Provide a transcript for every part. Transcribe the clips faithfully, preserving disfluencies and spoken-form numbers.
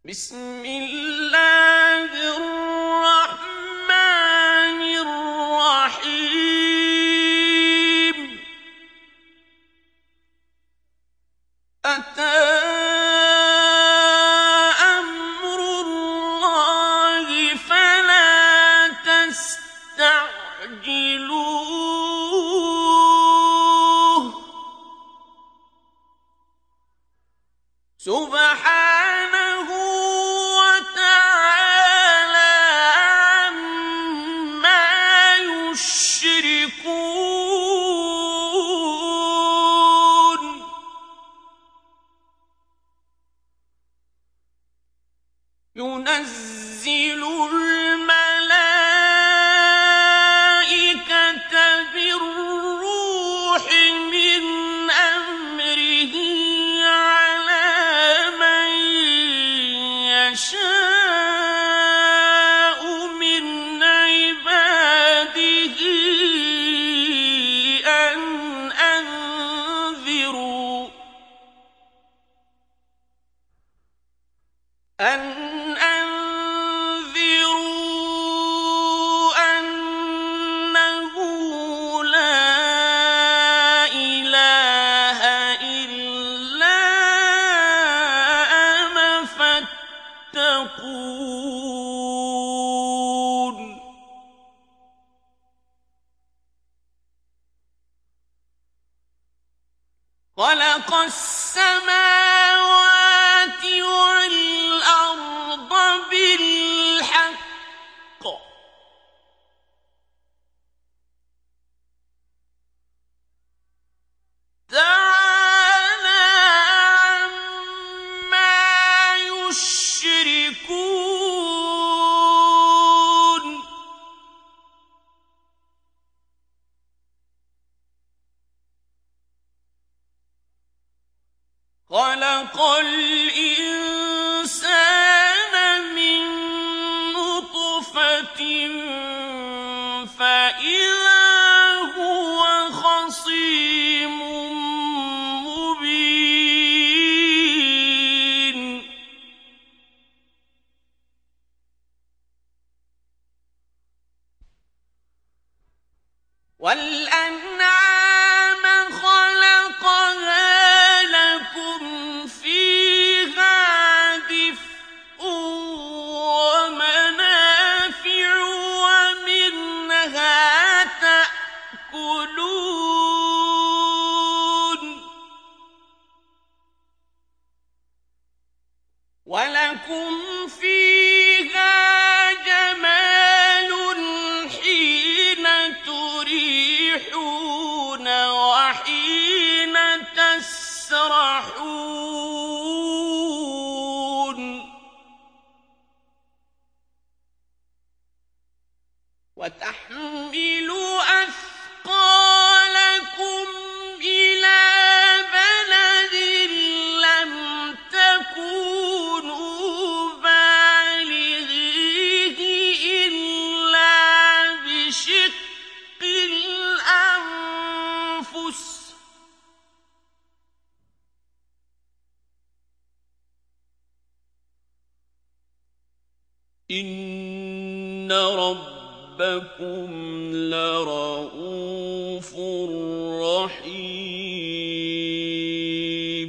بسم الله الرحمن الرحيم أتى أمر الله فلا تستعجلوه سبحانه وتعالى عما يشركون ينزل الملائكة بالروح من أمره على من يشاء من عباده أن أنذروا أن أنذروا أنه لا إله إلا أنا فاتقون خلق السماوات والأرض بالحق تعالى عما يشركون خلق الإنسان من نطفة فإذا هو خصيم مبين والأنعام خلقها لكم فيها دفء ومنافع ومنها تأكلون ولكم فيها جمال حين تريحون وحين تسرحون وتحمل أثقالكم إلى بلد لم تكونوا بالغيه إلا بشق الأنفس إن ربكم لرؤوف رحيم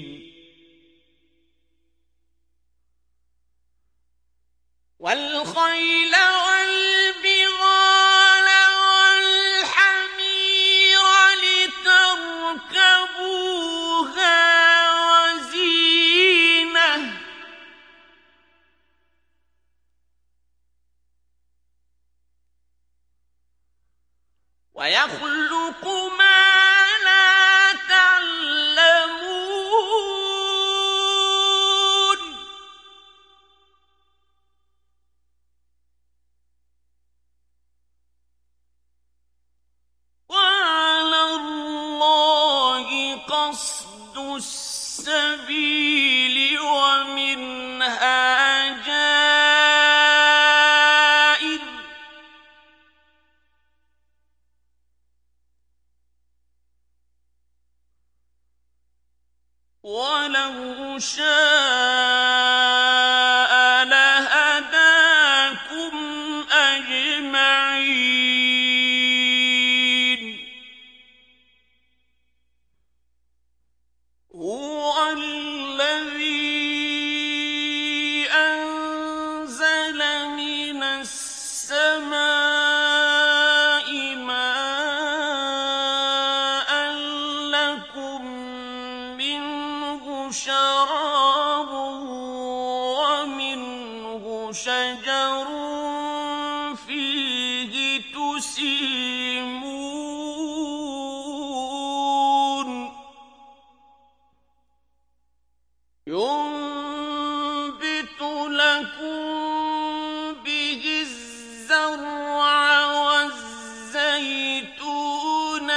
والخيل والبغال والحمير لتركبوها وزينة ويخلق ما لا تعلمون وعلى الله قصد السبيل ومنها جائر ولو شاء شجر فيه تسيمون ينبت لكم به الزرع والزيتون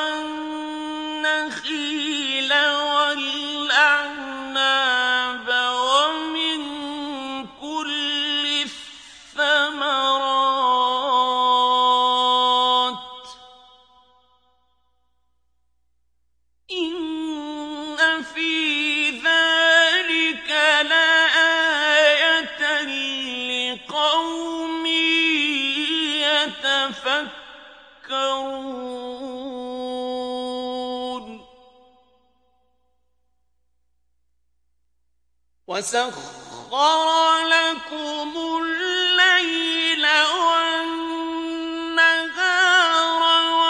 والنخيل والأعناب ومن كل الثمرات إن في ذلك لآية لقوم يتفكرون وسخر لكم الليل والنهار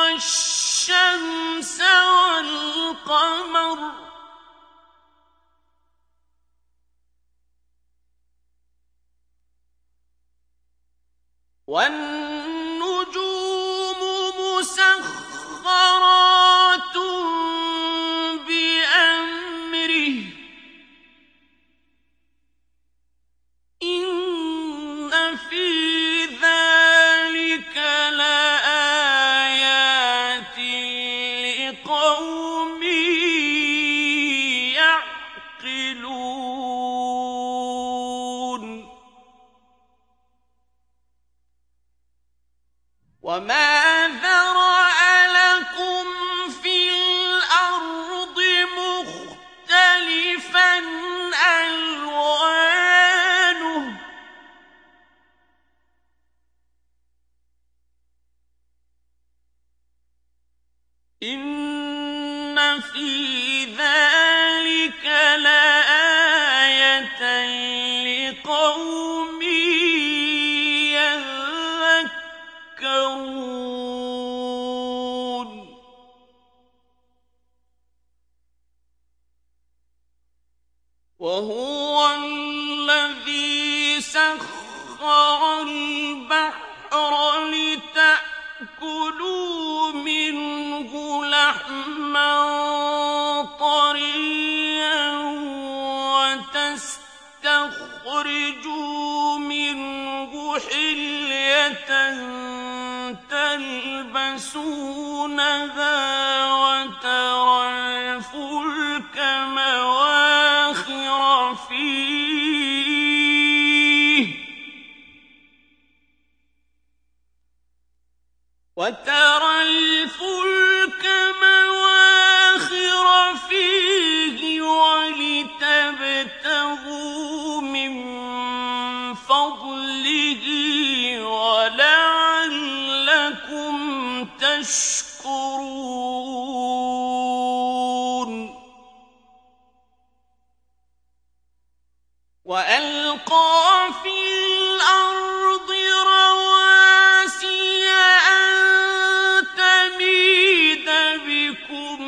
والشمس والقمر والنجوم مسخرات بأمره إن في ذلك لآيات لقوم يعقلون وما ذرأ لكم في الأرض مختلفا ألوانه إن في ذلك لآية لقوم يذكرون وهو الذي سخر البحر لتأكلوا منه لحما طريا وتستخرجوا منه حلية تلبسونها وترى الفلك مواخر فيه وترى الفلك مواخر فيه ولتبتغوا من فضله ولعلكم تشكرون وألقى في الأرض رواسي أن تميد بكم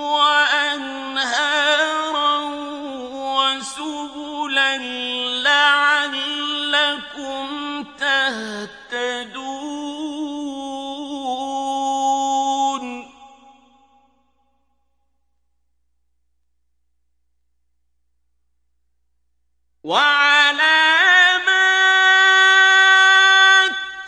وأنهارا وسبلا لعلكم تهتدون وعلامات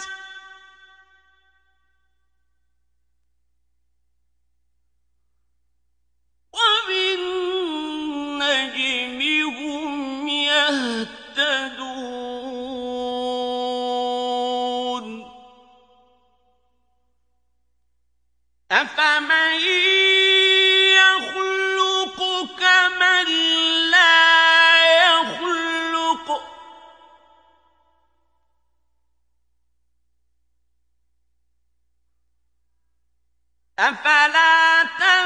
وبالنجم هم يهتدون أفمن يخلق كمن لا يخلق أفلا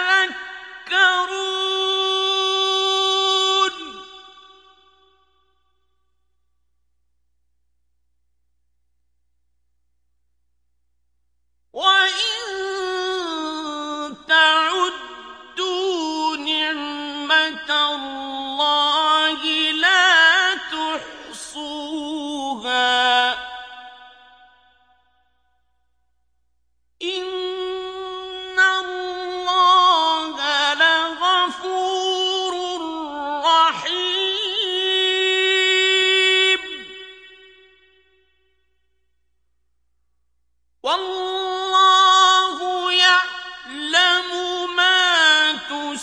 تذكرون وإن تعدوا نعمة الله لا تحصوها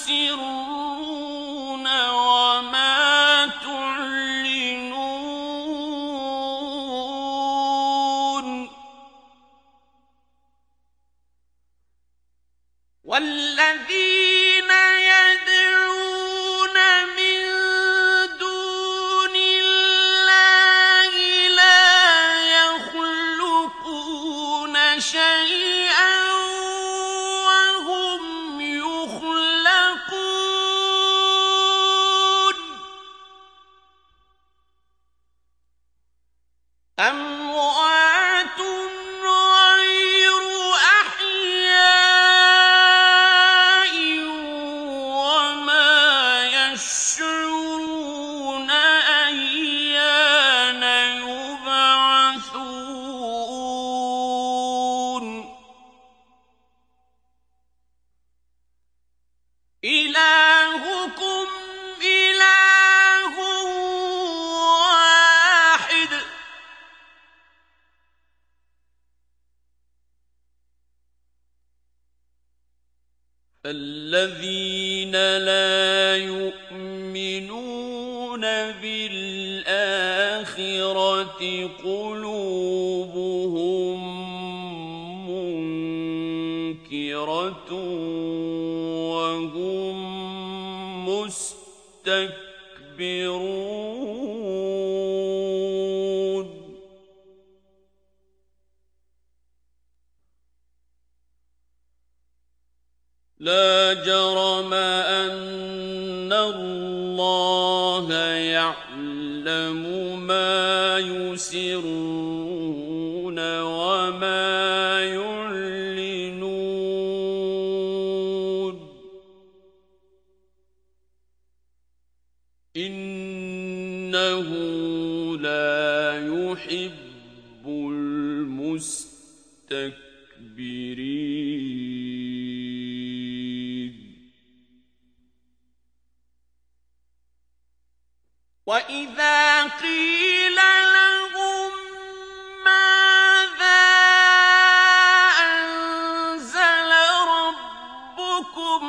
تُسِرُّونَ وَمَا تُعْلِنُونَ وَالَّذِينَ يَدْعُونَ مِن دُونِ اللَّهِ لَا يَخْلُقُونَ شَيْئًا وَهُمْ يُخْلَقُونَ أَمْوَاتٌ غَيْرُ أَحْيَاءٍ وَمَا يَشْعُرُونَ أَيَّانَ يُبْعَثُونَ إِلَٰهُكُمْ إِلَٰهٌ وَاحِدٌ فَالَّذِينَ لَا يُؤْمِنُونَ بِالْآخِرَةِ قُلُوبُهُم مُّنكِرَةٌ وَهُم مُّسْتَكْبِرُونَ لَا جَرَمَ أَنَّ اللَّهَ يَعْلَمُ مَا يُسِرُّونَ وَمَا يُعْلِنُونَ إِنَّهُ لَا يُحِبُّ الْمُسْتَكْبِرِينَ وَإِذَا قِيلَ لَهُم مَّاذَا أَنزَلَ رَبُّكُمْ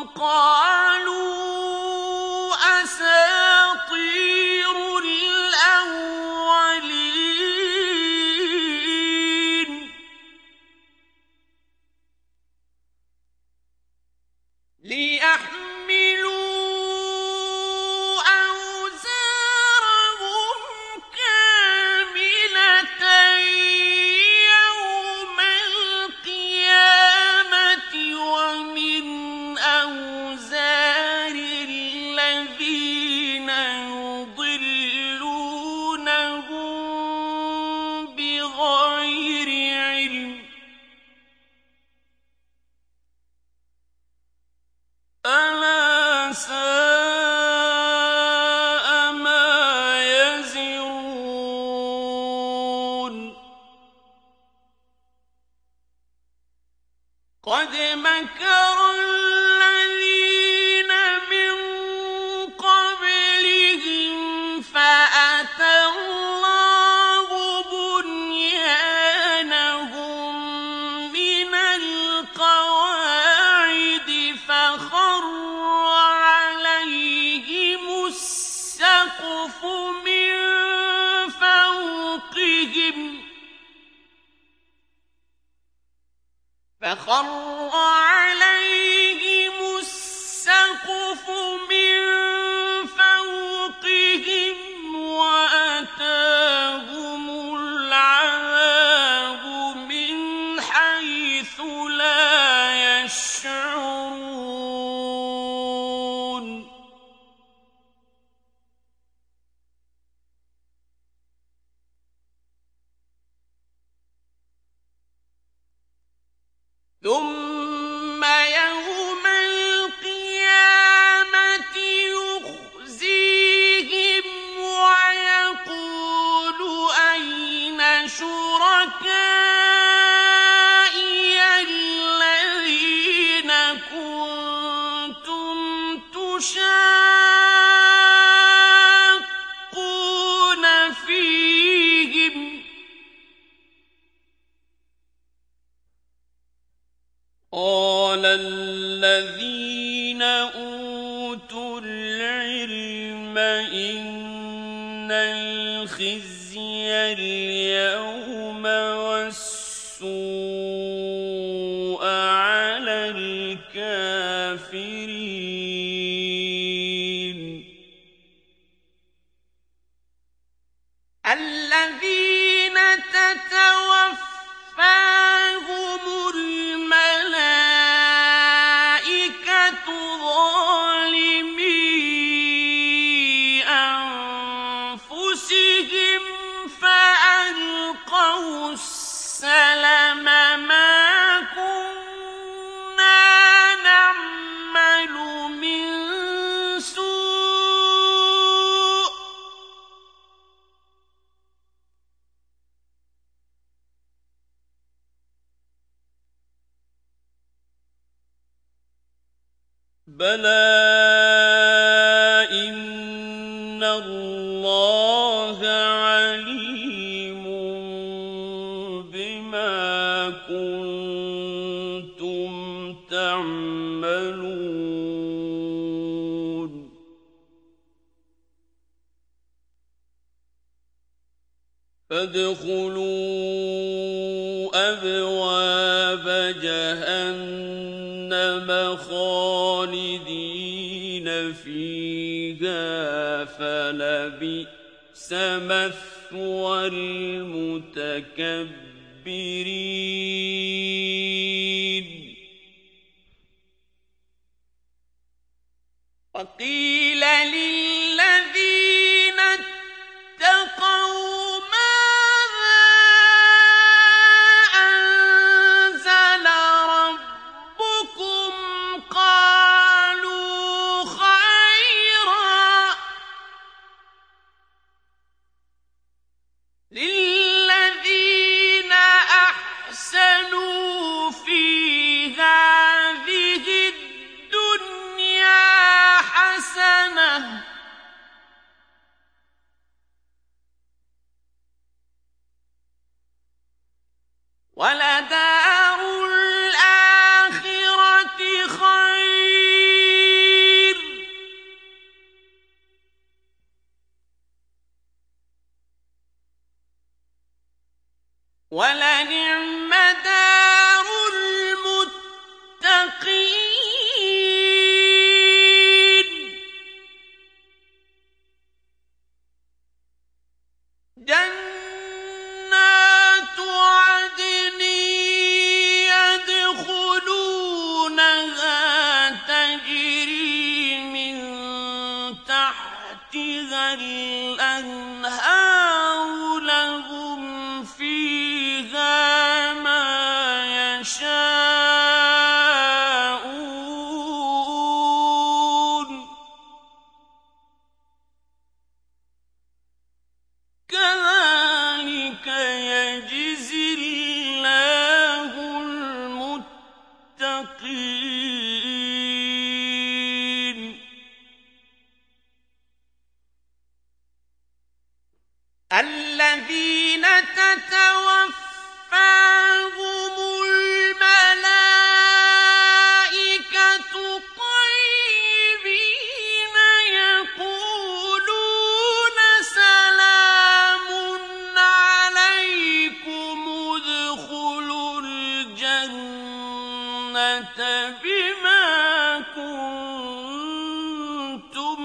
قَالُوا أَسَاطِيرُ الْأَوَّلِينَ لِيَحْمِلُوا أَوْزَارَهُمْ كَامِلَةً يَوْمَ الْقِيَامَةِ وَمِنْ أَوْزَارِ الَّذِينَ يُضِلُّونَهُم بِغَيْرِ عِلْمٍ ۗ أَلَا سَاءَ مَا يَزِرُونَ قَدْ مَكَرَ الَّذِينَ مِن قَبْلِهِمْ فَأَتَى اللَّهُ بُنْيَانَهُم مِّنَ الْقَوَاعِدِ فَخَرَّ عَلَيْهِمُ السَّقْفُ مِن فَوْقِهِمْ فَخَرَّ عَلَيْهِمُ السَّقْفُ مِن فَوْقِهِمْ وَأَتَاهُمُ الْعَذَابُ مِنْ حَيْثُ لَا يَشْعُرُونَ ثُمَّ يَوْمَ الْقِيَامَةِ يُخْزِيهِمْ وَيَقُولُ أَيْنَ شُرَكَائِيَ الَّذِينَ كُنتُمْ تُشَاقُّونَ فِيهِمْ ۚ قَالَ الَّذِينَ أُوتُوا إن الخزي اليوم والسوء على الكافرين الذين تتوفاهم الملائكة ظالمي أنفسهم فألقوا السلم ما كنا نعمل من سوء بلى إن الله عليم بما كنتم تعملون فادخلوا أبواب جهنم خالدين فيها فلبئس مثوى المتكبرين وقيل للذين اتقوا ماذا أنزل ربكم قالوا خيرا للذين أحسنوا في هذه الدنيا حسنة ولدار الآخرة خير ولنعم دار المتقين جنات عدن يدخلونها تجري من تحتها الأنهار لهم فيها ما يشاءون كذلك يجزي الله المتقين الذين تتوفاهم الملائكة طيبين يقولون سلام عليكم ادخلوا الجنة بما كنتم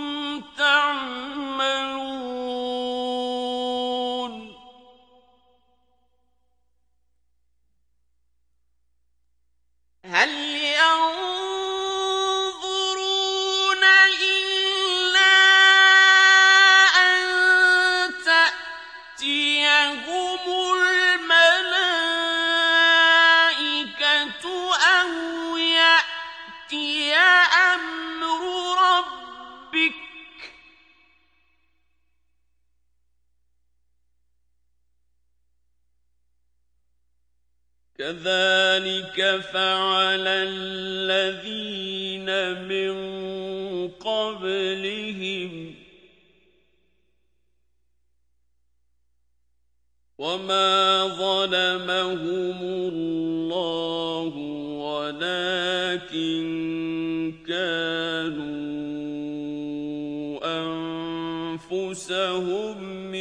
تعملون هل ينظرون إلا أن تأتيهم الملائكة أو يأتي أمر ربك كذلك فعل الذين من قبلهم وما ظلمهم الله ولكن كانوا أنفسهم أنفسهم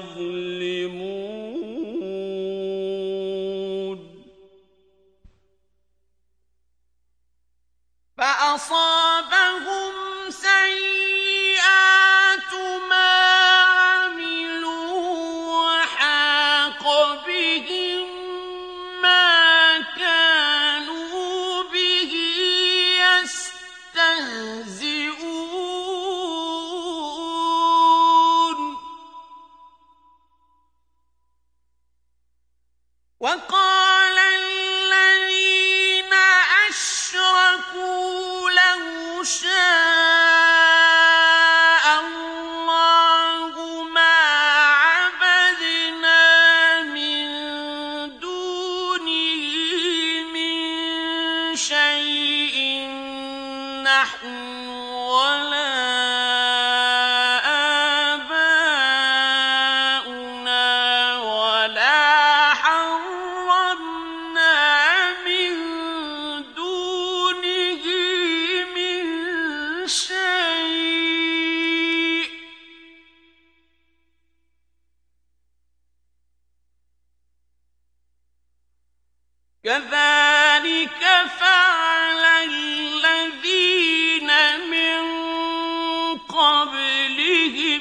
يظلمون فأصابهم سيئات ما عملوا وحاق بهم ما كانوا به يستهزئون وقال الذين أشركوا لو شاء الله ما عبدنا من دونه من شيء نحن ولا آباؤنا ولا حرمنا من دونه من شيء كذلك فعل الذين من قبلهم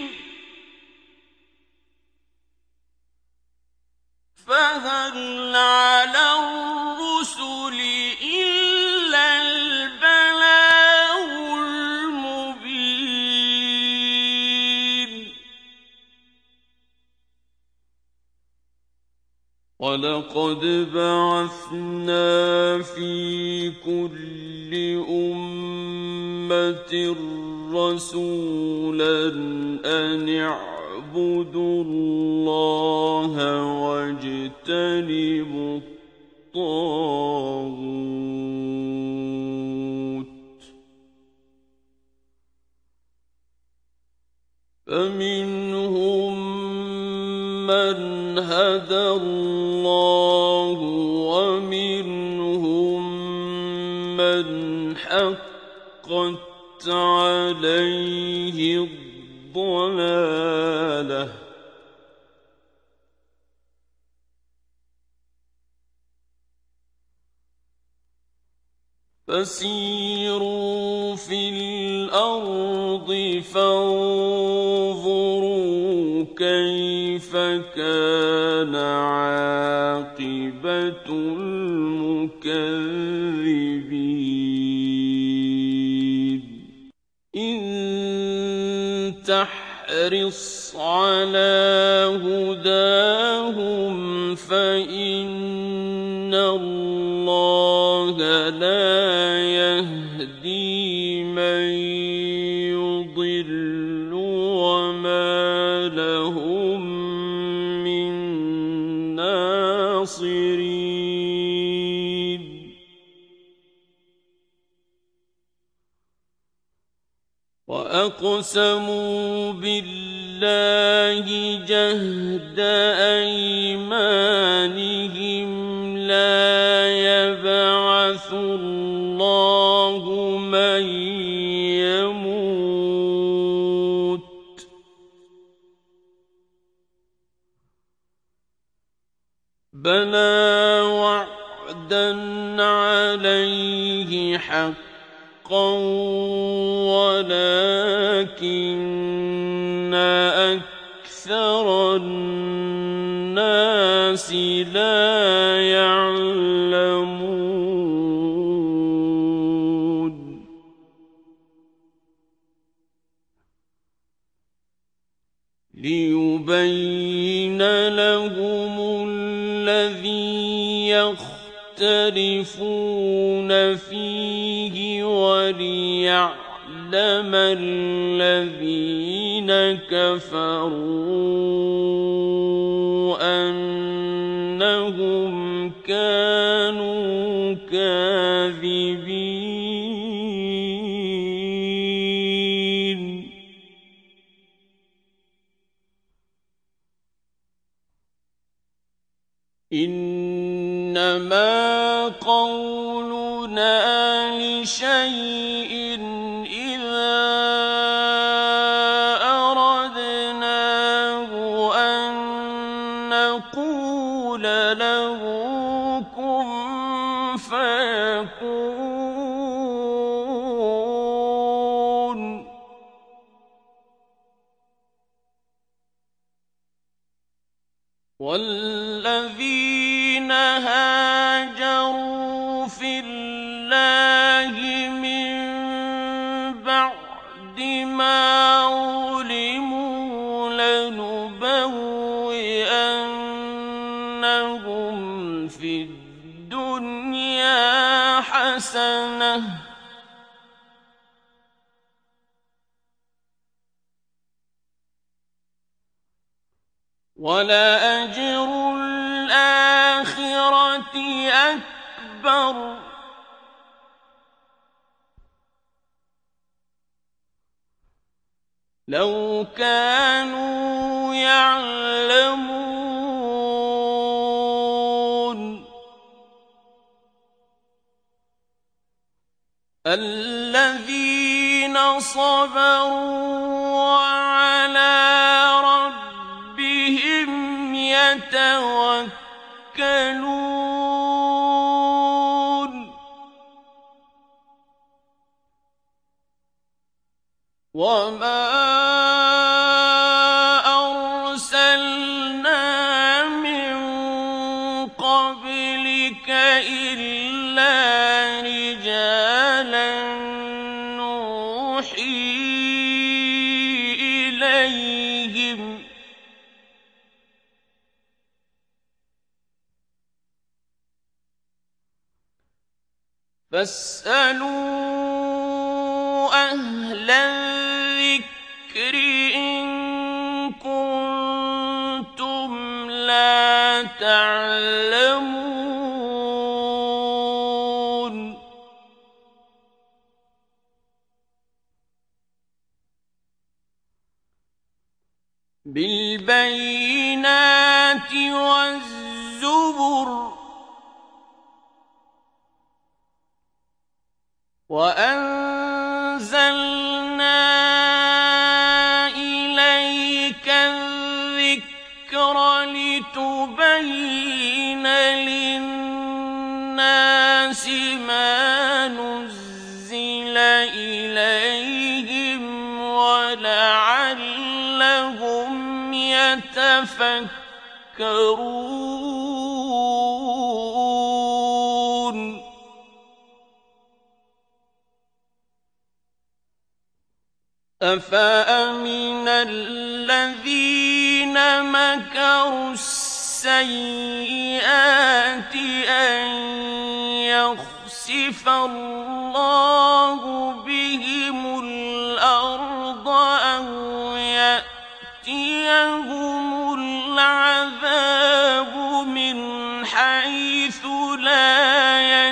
فهل على الرسل إلا البلاغ المبين وَلَقَدْ بَعَثْنَا فِي كُلِّ أُمَّةٍ رَّسُولًا أَنِ اعْبُدُوا اللَّهَ وَاجْتَنِبُوا الطَّاغُوتَ ۖ فَمِنْهُم مَّنْ هَدَى اللَّهُ وَمِنْهُم مَّنْ حَقَّتْ عَلَيْهِ الضَّلَالَةُ ۚ فَسِيرُوا فِي الْأَرْضِ فَانظُرُوا كَيْفَ كَانَ عَاقِبَةُ الْمُكَذِّبِينَ إِن تَحْرِصْ عَلَىٰ هُدَاهُمْ فَإِنَّ اللَّهَ لَا يَهْدِي مَن يُضِلُّ وَمَا لَهُم مِّن نَّاصِرِينَ وَأَقْسَمُوا بِاللَّهِ جَهْدَ أَيْمَانِهِمْ لَا يَبْعَثُ اللَّهُ مَن يَمُوتُ ۚ بَلَىٰ وَعْدًا عَلَيْهِ حَقًّا وَلَٰكِنَّ أَكْثَرَ النَّاسِ لَا يَعْلَمُونَ لِيُبَيِّنَ لَهُمُ الَّذِي يَخْتَلِفُونَ فِيهِ وَلِيَعْلَمَ الَّذِينَ كَفَرُوا أَنَّهُمْ كَانُوا كَاذِبِينَ إِنَّمَا قَوْلُنَا لِشَيْءٍ إِذَا أَرَدْنَاهُ نقول له كن فيكون. والذين هاجروا في الله من بعد ما ظلموا لنبوئنهم في الدنيا حسنة ولأجر الآخرة أكبر لو كانوا يعلمون. الذين صبروا وعلى ربهم يتوكلون. وما أرسلنا من قبلك إلا رجالا نوحي إليهم فاسألوا أهل الذكر إن كنتم لا تعلمون. بالبينات والزبر وأنزلنا إليك الذكر لتبين للناس ما نزل إليهم ولعلهم يتفكرون. أفأمن الذين مكروا السيئات أن يخسف الله بهم الأرض أو يأتيهم العذاب من حيث لا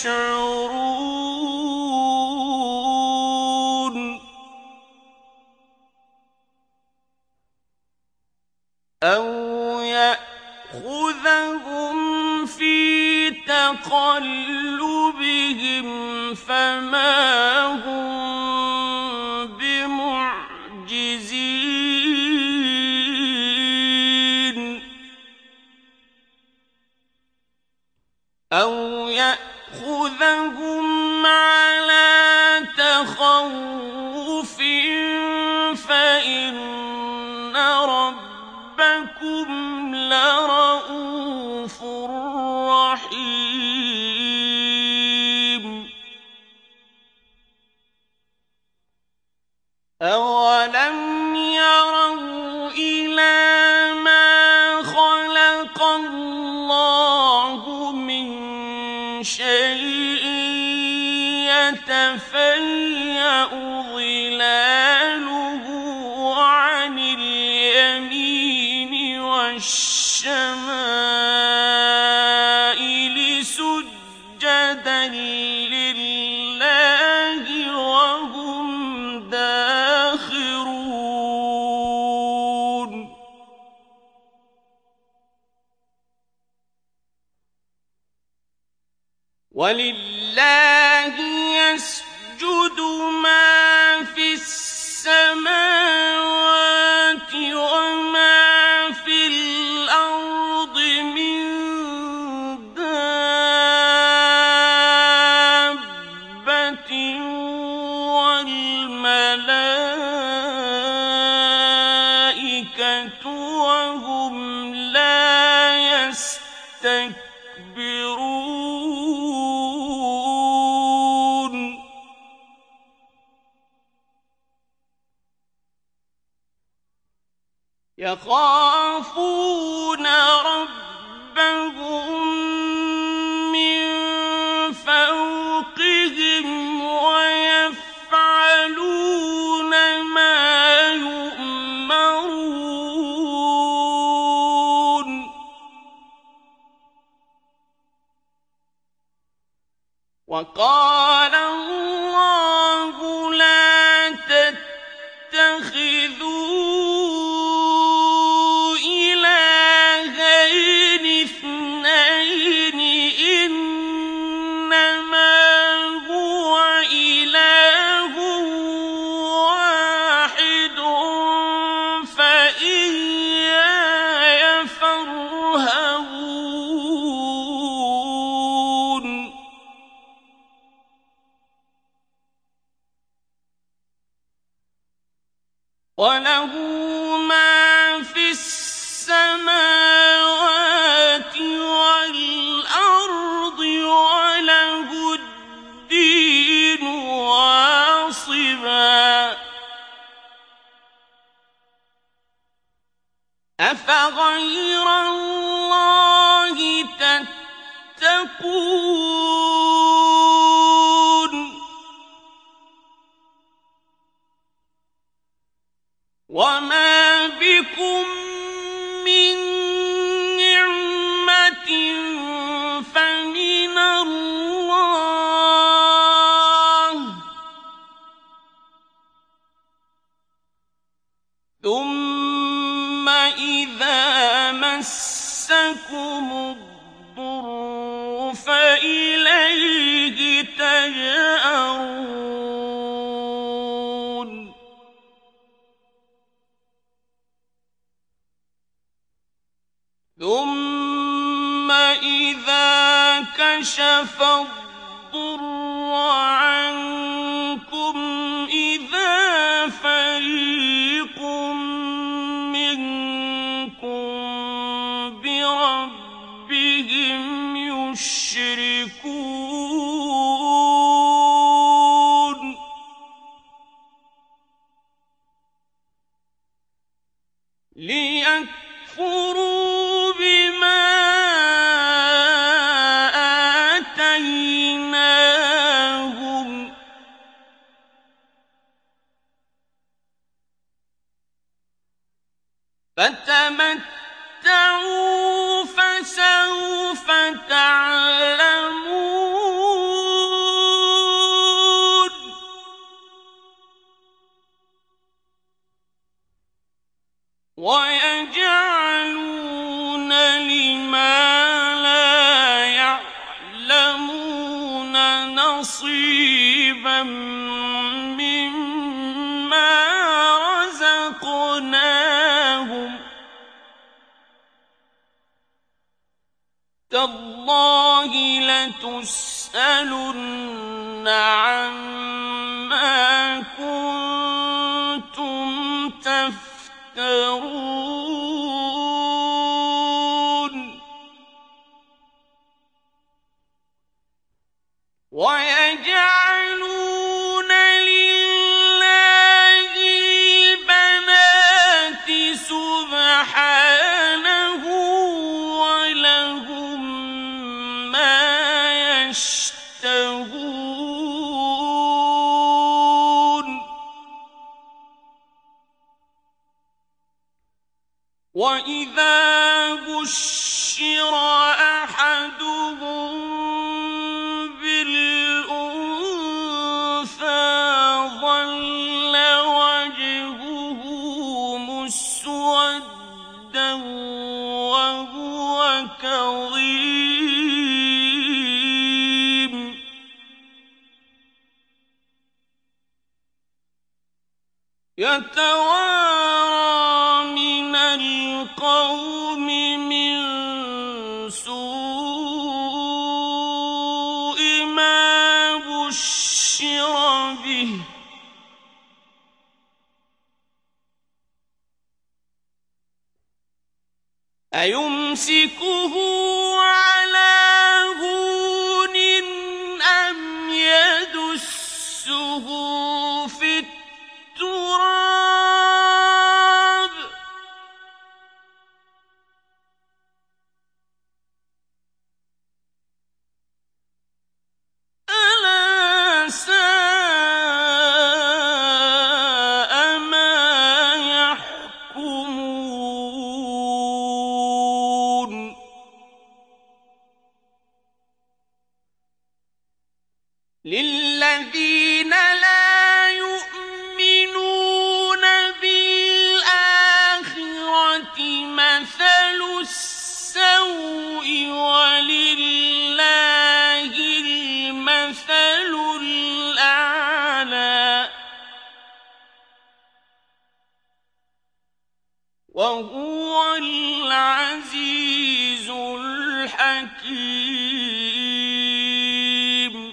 يشعرون. أو يأخذهم في تقلبهم فما هم بمعجزين. أو يأخذهم على تخوف فإن ربكم لرؤوف رحيم. أولم يروا إلى ما خلق الله من شيء يتفيأ ظلاله عن اليمين والشمائل سجدا لله وهم داخرون. ولله يسجد ما في السماوات وما في الأرض يستكبرون يخافون ربهم من فوقهم ويفعلون ما يؤمرون وقال الله لا تتخذوا إلهين اثنين إنما هو إله واحد فإياي فارهبون وله ما في السماوات والأرض وله الدين واصبا أفغير الله تتقون وما بكم من نعمة فمن الله ثم إذا مسكم الضر فإليه تجأرون ثم إذا كشف الضر عنكم إذا فريق منكم بربهم يشركون ليكفروا بما آتيناهم فتمتعوا فسوف تعلمون ويجعلون لما لا يعلمون نصيبا مما رزقناهم تالله لتسألن عما كنتم تفترون ويجعلون لله البنات سبحانه ولهم ما يشتهون وإذا بشر أحدهم بالأنثى ظل وجهه مسودا وهو كظيم يتوارى من القوم من سوء ما بشر به أيمسكه على هون أم يدسه في التراب ألا ساء ما يحكمون للذين لا يؤمنون بالآخرة مثل السوء ولله المثل الأعلى وهو العزيز الحكيم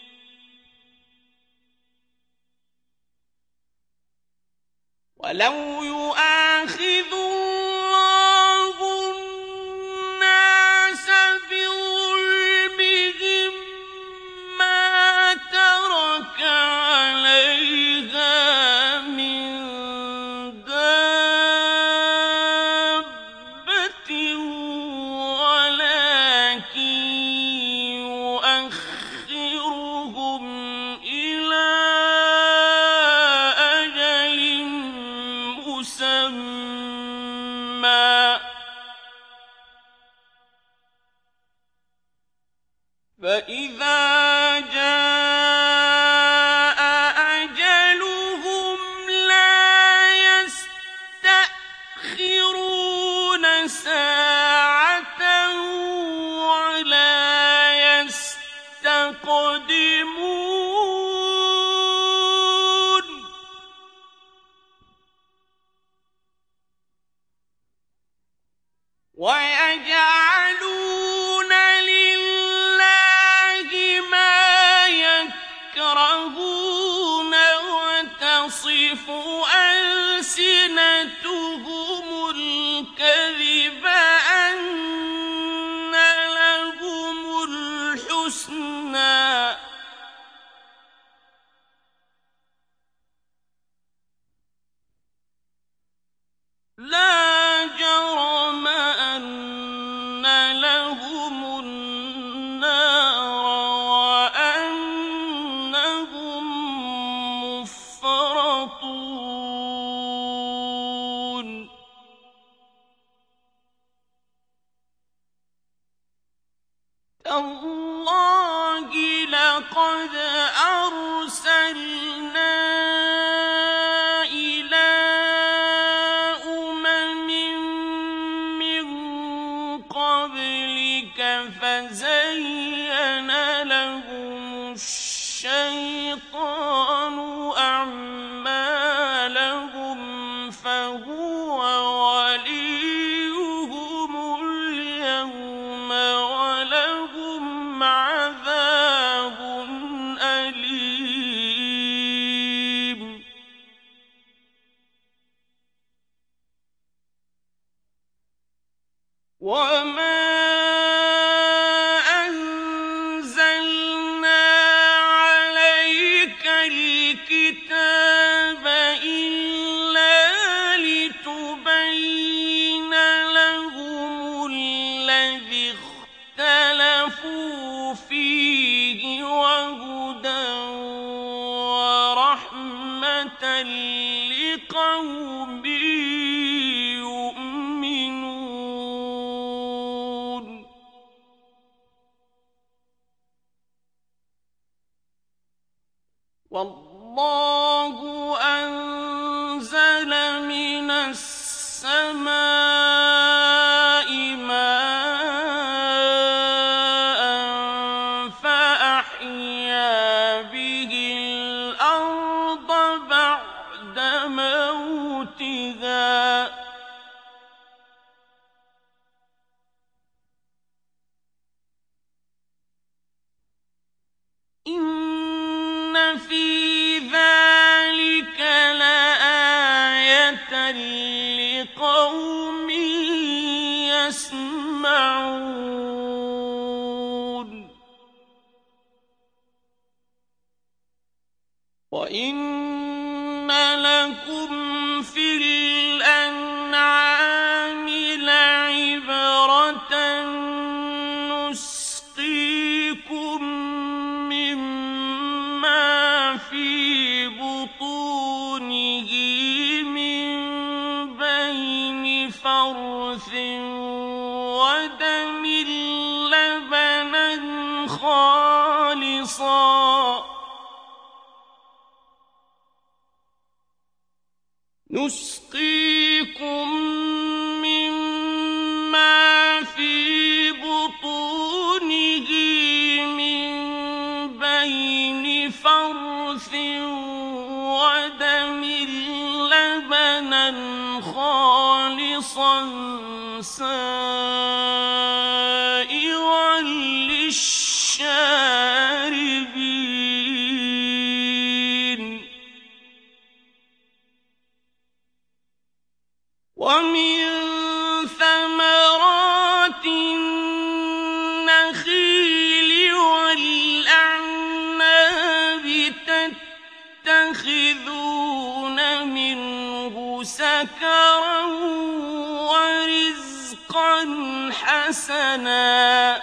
ولو يؤاخذ الله الناس بظلمهم ما ترك عليها من دابة ولكن يؤخرهم إلى أجل مسمى فإذا جاء أجلهم لا يستأخرون ساعة ولا يستقدمون ويجعلون لله ما يكرهون وتصف ألسنتهم الكذب أن لهم الحسنى لا جرم أن لهم النار وأنهم مفرطون تالله لقد أرسلنا إلى أمم من قبلك فزين لهم الشيطان أعمالهم فهو وليهم اليوم ولهم عذاب أليم وما أنزلنا عليك الكتاب إلا لتبين لهم الذي اختلفوا فيه وهدى ورحمة لقوم يؤمنون والله أنزل من السماء ماء فأحيا به الأرض بعد موتها إن في ذلك لآية لقوم يسمعون وإن لكم في الأنعام لعبرة نسقيكم مما في بطونه من بين فرث ودم لبنا خالصا نسقيكم مما في بطونه من بين فرث ودم لبنا خالصا سائغا للشاربين ومن ثمرات النخيل والأعناب تتخذون منه سكرا ورزقا حسنا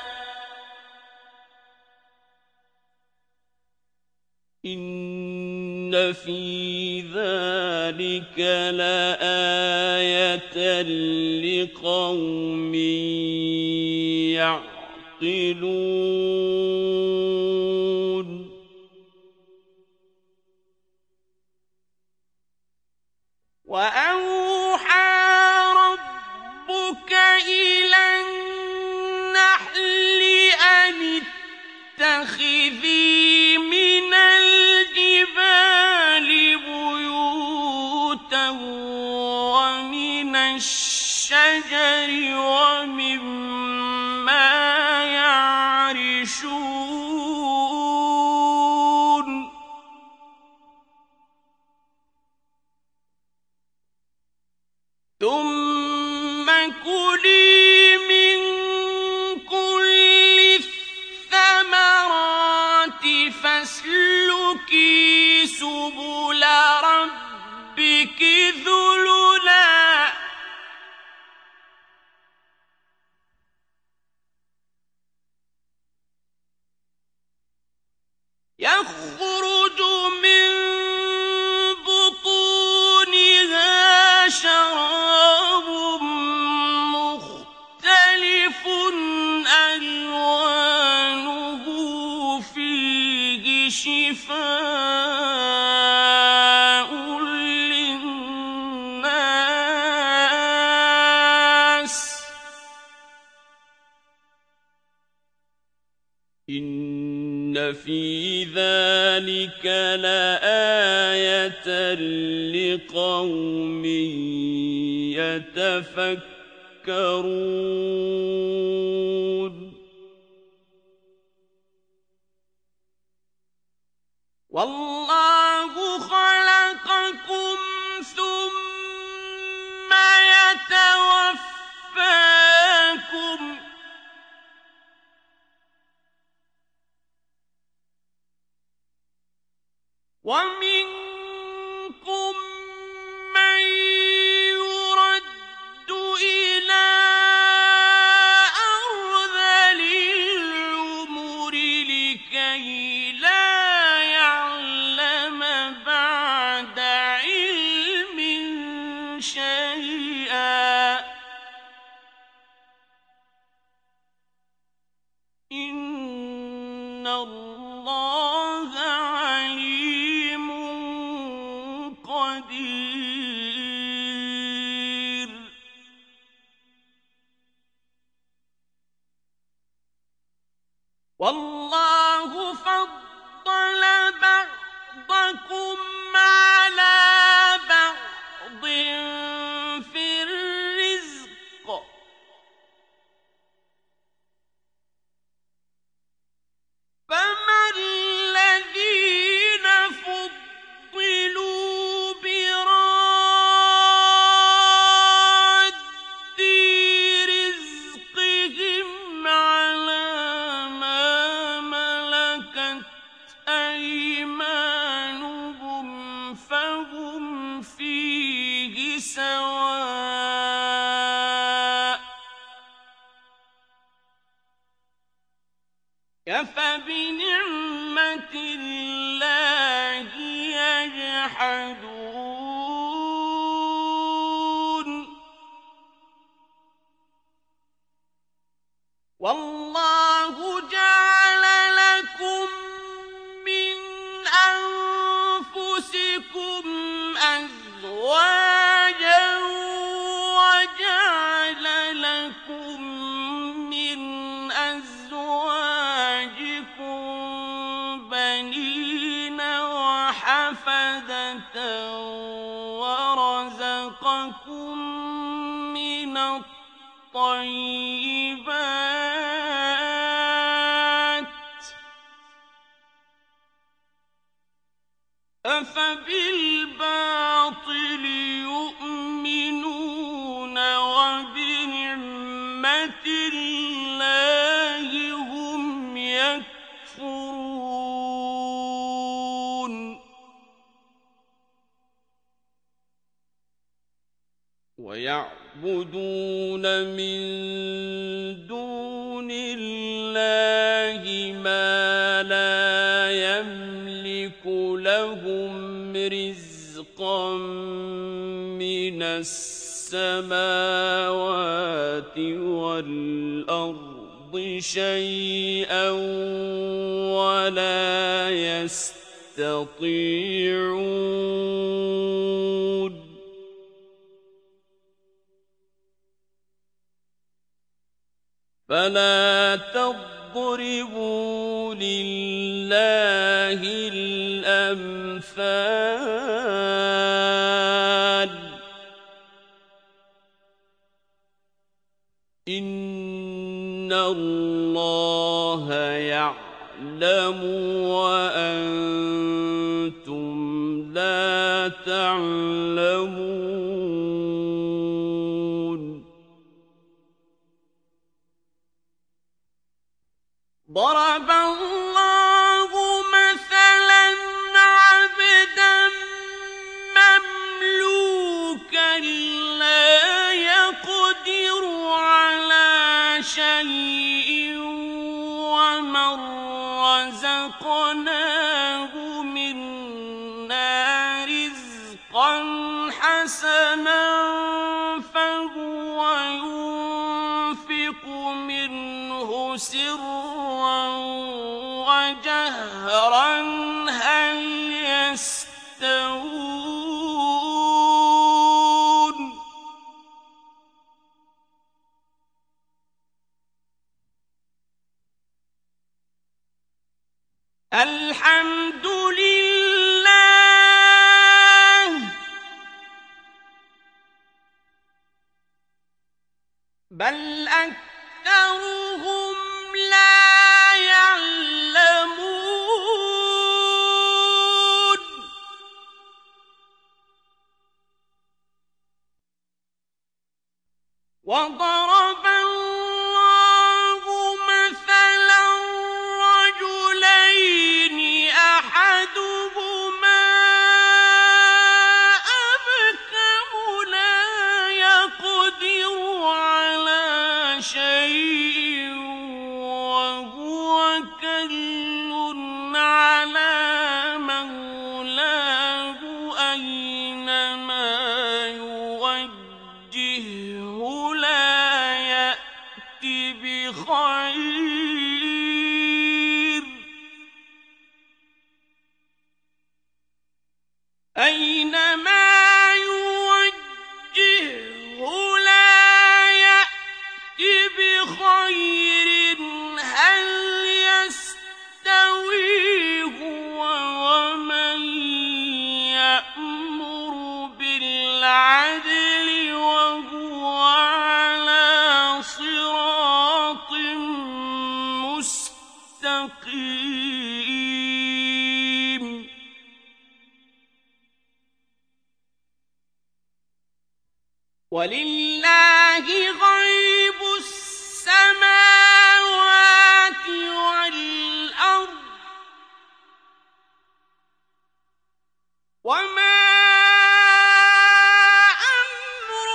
إن في ذلك لآية لقوم يعقلون وأوحى ربك إلى النحل أن اتخذي من الجبال بيوتا ومن الشجر ومما يعرشون ثم كلي من كل الثمرات فاسلكي سبل ربك ذللا يخرج من بطونها شراب مختلف ألوانه فيه شفاء للناس إن في ذلك لآية لقوم يتفكرون والله خلقكم ثم يتوفاكم ومنكم من يرد إلى أرذل العمر لكي لا يعلم بعد علم شيئا إن الله عليم قدير والله فضل بعضكم على بعض في الرزق فما الذين فضلوا براد رزق أَفَبِنِعْمَةِ اللَّهِ يَجْحَدُونَ وَاللَّهُ جَعَلَ لَكُم مِّنْ أَنفُسِكُمْ أَزْوَاجًا وَجَعَلَ لَكُم مِّنْ أَزْوَاجِكُم بَنِينَ وَحَفَدَةً وَرَزَقَكُم مِّنَ الطَّيِّبَاتِ ۚ أَفَبِالْبَاطِلِ يُؤْمِنُونَ وَبِنِعْمَةِ اللَّهِ هُمْ يَكْفُرُونَ وَيَعْبُدُونَ مِن دُونِ اللَّهِ مَا لَا يَمْلِكُ لَهُمْ رِزْقًا مِّنَ السَّمَاوَاتِ وَالْأَرْضِ شَيْئًا وَلَا يَسْتَطِيعُونَ فَلَا تَضْرِبُوا لِلَّهِ الْأَمْثَالَ ۚ إِنَّ اللَّهَ يَعْلَمُ وَأَنتُمْ لَا تَعْلَمُونَ ضَرَبَ اللَّهُ مَثَلًا عَبْدًا مَّمْلُوكًا لَّا يَقْدِرُ عَلَىٰ شَيْءٍ وَمَن رَّزَقْنَاهُ مِنَّا رِزْقًا حَسَنًا فَهُوَ يُنفِقُ مِنْهُ سِرًّا وَجَهْرًا هَلْ يَسْتَوُونَ الْحَمْدُ لِلَّهِ بَلْ أَكْثَرُهُمْ لَا يَعْلَمُونَ وَضَرَبَ اللَّهُ مَثَلًا رَّجُلَيْنِ أَحَدُهُمَا أَبْكَمُ لَا يَقْدِرُ عَلَىٰ شَيْءٍ وَهُوَ كَلٌّ عَلَىٰ مَوْلَاهُ أَيْنَمَا يُوَجِّههُّ لَا يَأْتِ بِخَيْرٍ أَيْنَمَا يُوَجِّههُّ لَا يَأْتِ بِخَيْرٍ هَلْ يَسْتَوِي هُوَ وَمَن يَأْمُرُ بِالْعَدْلِ وَهُوَ عَلَىٰ صِرَاطٍ مُّسْتَقِيمٍ وَلِلَّهِ غَيْبُ السَّمَاوَاتِ وَالْأَرْضِ وَمَا أَمْرُ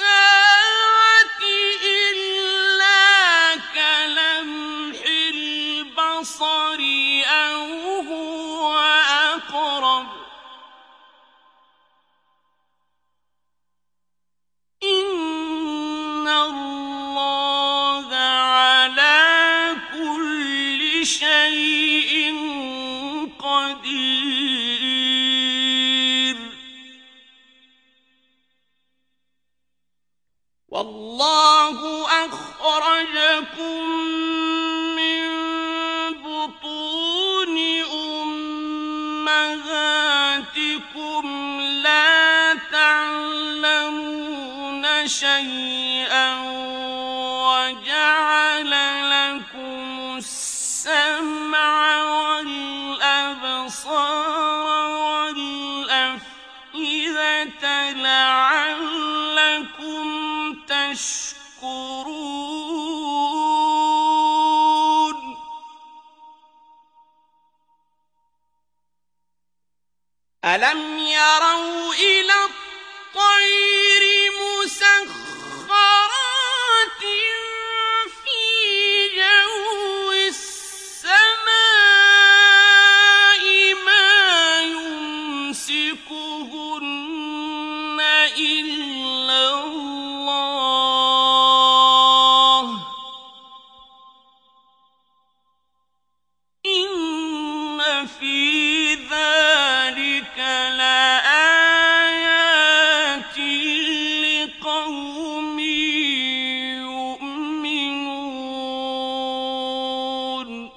السَّاعَةِ إِلَّا كَلَمْحِ أخرجكم من بطون أمهاتكم لا تعلمون شيئا وجعل لكم السمع والأبصار والأفئدة لعلكم تشكرون ألم يروا إلى الطير مسخرات في جو السماء ما يمسكهن إلا الله إن في ذلك لآيات لقوم يؤمنون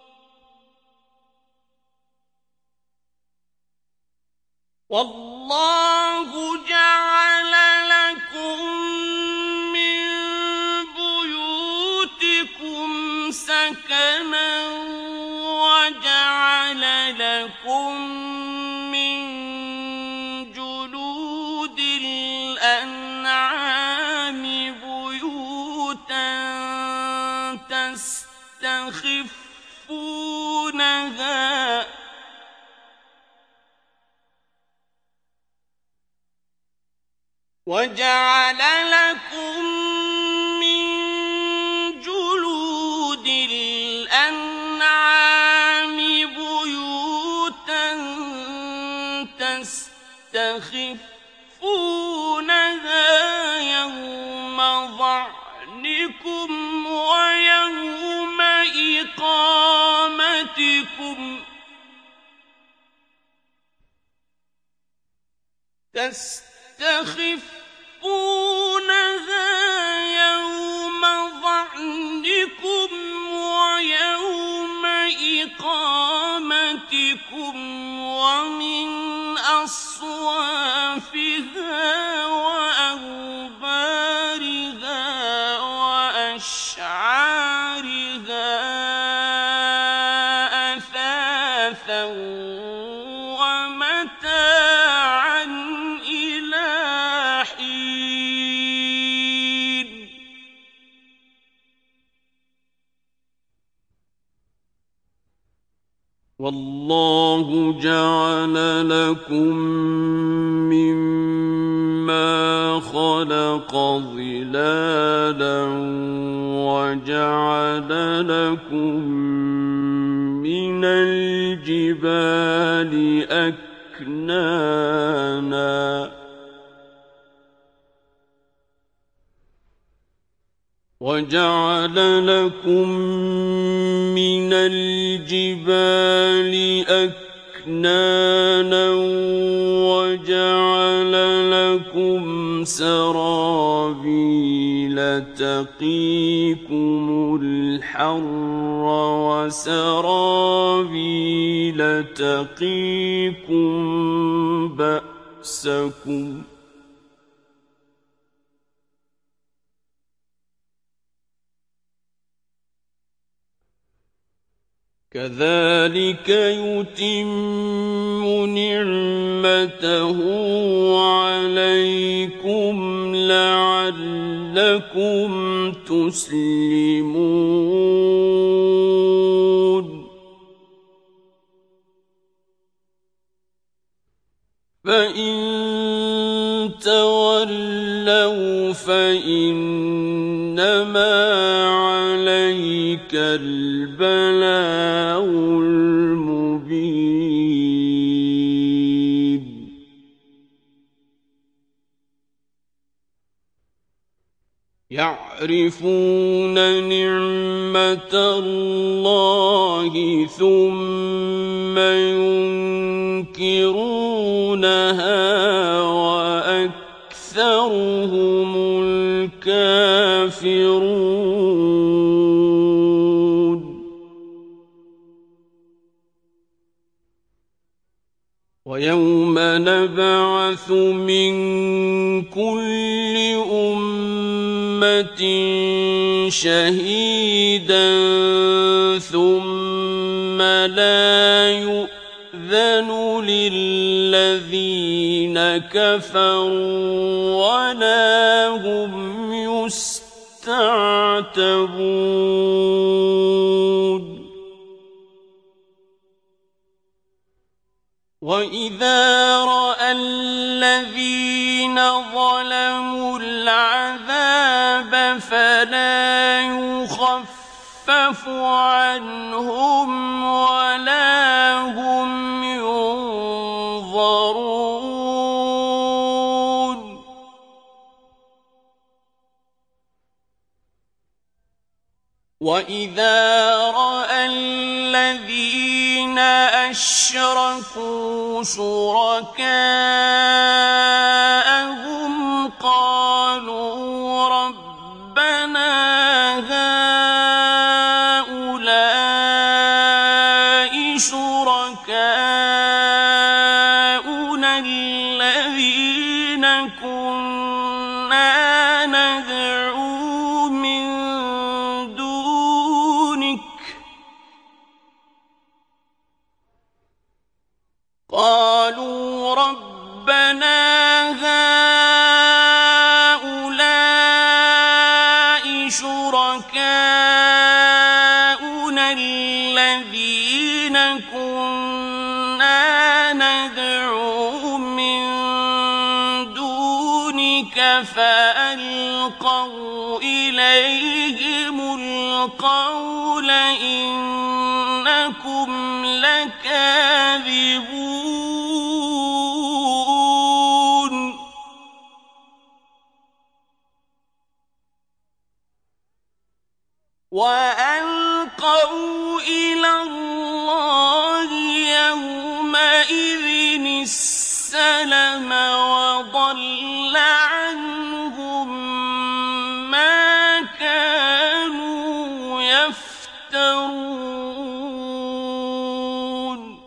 والله جعل لكم من بيوتكم سكنا وجعل لكم من جلود الأنعام بيوتا تستخفونها وجعل لكم من جلود الأنعام بيوتا تستخفونها يوم ظعنكم ويوم إقامتكم تستخفونها يوم ظعنكم ويوم إقامتكم ومن أصوافها وأوبارها وأشعارها أثاثا ومتاعا إلى حين والله جعل لكم مما خلق ظلالا وجعل لكم من الجبال أكنانا وجعل لكم من الجبال أكنانا وجعل لكم سرابيل تقيكم الحر وسرابيل تقيكم بأسكم كذلك يتم نعمته عليكم لعلكم تسلمون فإن تولوا فإنما عليك البلاغ المبين يعرفون نعمة الله ثم ينكرونها وأكثرهم الكافرون ويوم نبعث من كل أمة شهيدا ثم لا يؤذن للذين كفروا ولا هم يستعتبون وإذا رأى الذين ظلموا العذاب فلا يخفف عنهم ولا هم ينظرون وإذا رأى الذين أشركوا شركاءهم قالوا ربنا هؤلاء شركاؤنا الذين كنا ندعو من دونك قالوا ربنا هؤلاء شركاؤنا الذين كنا ندعو من دونك فألقوا إليهم القول إنكم لكاذبون وألقوا إلى الله يومئذ السلم وضل عنهم ما كانوا يفترون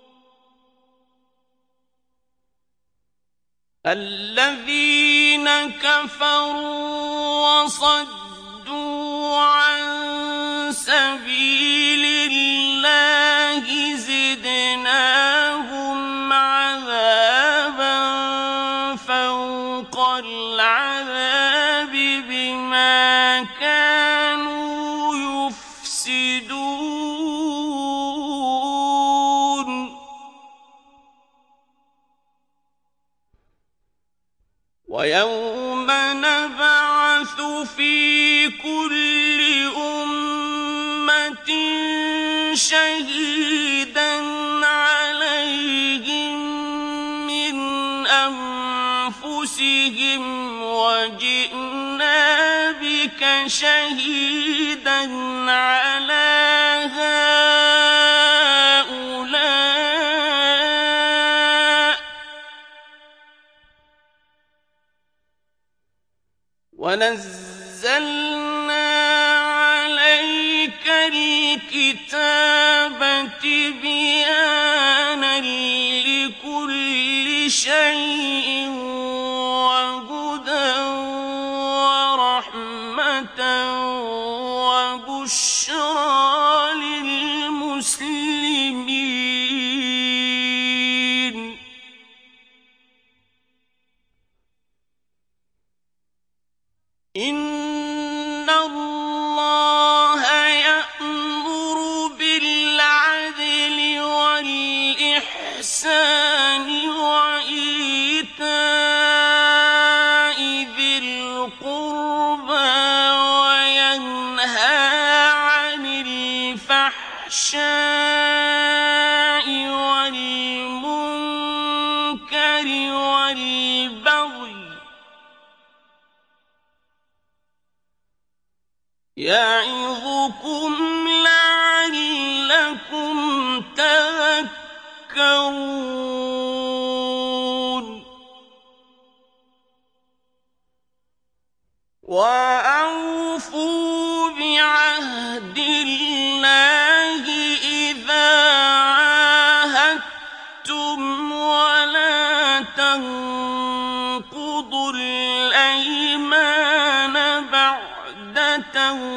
الذين كفروا وصدوا عن سبيل الله زدناهم عذابا فوق العذاب بما كانوا يفسدون ويوم نبعث في كل أمة شهيدا عليهم من أنفسهم وجئنا بك شهيدا على هؤلاء ونزلنا عليك الكتاب تبيانا لكل شيء وهدى ورحمة وبشرى للمسلمين إن الله يأمر بالعدل والإحسان وإيتاء ذي القربى وينهى عن الفحشاء والمنكر والبغي يعظكم لعلكم تذكرون وأوفوا بعهد الله إذا عاهدتم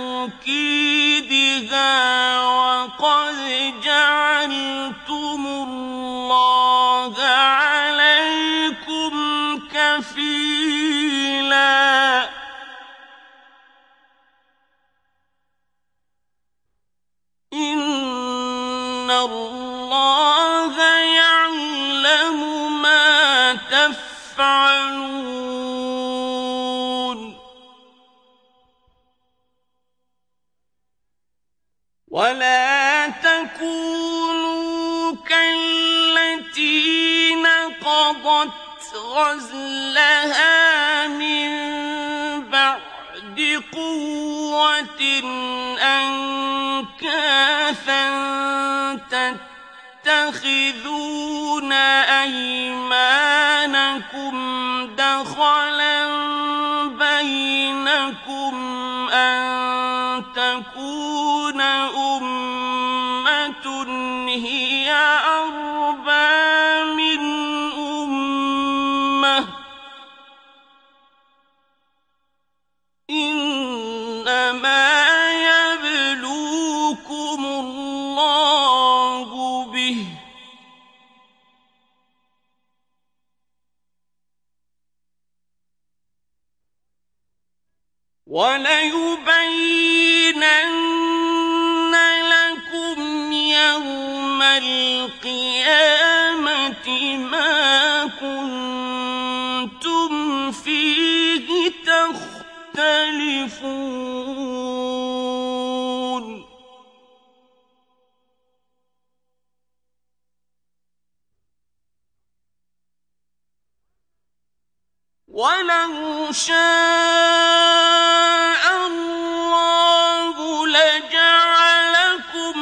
توكيدها وقد جعلتم الله عليكم كفيلا إن الله يعلم ما تفعلون ولا تكونوا كالتي نقضت غزلها من بعد قوة أنكاثا تتخذون أيمانكم دخلا بينكم أن تكون أمة هي أربى من أمة إنما يبلوكم الله به وليبينن لكم يوم القيامة ما كنتم فيه تختلفون ولو شاء الله لجعلكم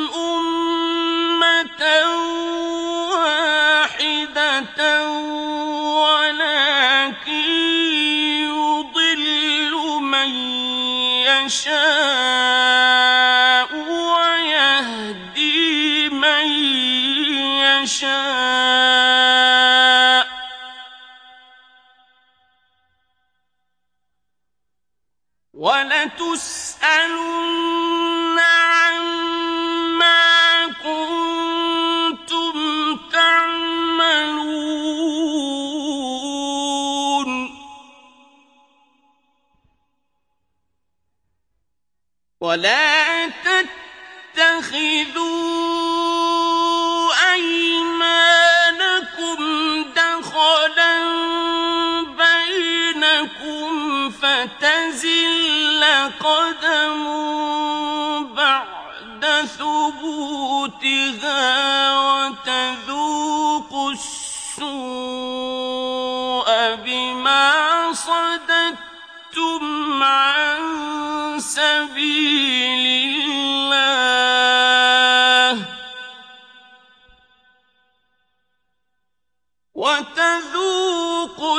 أمة واحدة ولكن يضل من يشاء ويهدي من يشاء ولتسألن عما كنتم تعملون ولا تتخذوا أيمانكم دخلا بينكم فتزل قدم بعد ثبوتها وتذوقوا السوء بما صددتم عن سبيل الله وتذوقوا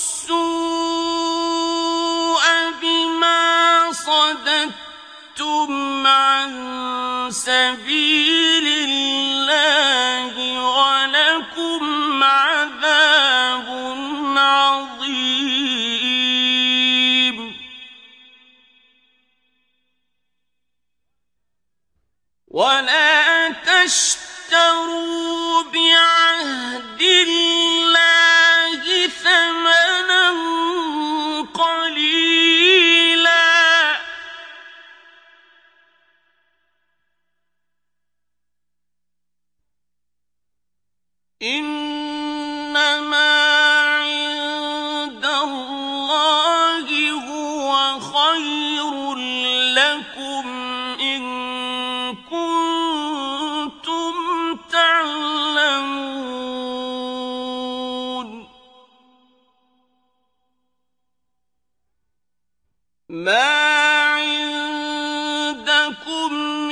السوء بما صددتم عن سبيل الله ولكم عذاب عظيم ولا تشتروا بعهد الله ثمنا قليلا إنما عند الله هو خير لكم إن كنتم تعلمون ما عندكم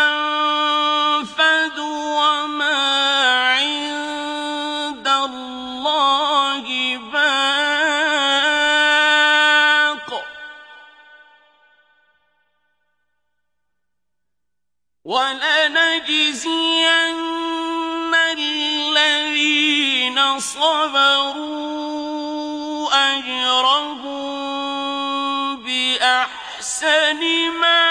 ينفد وما عند الله باق ولنجزين الذين صبروا أجرهم بأحسن ما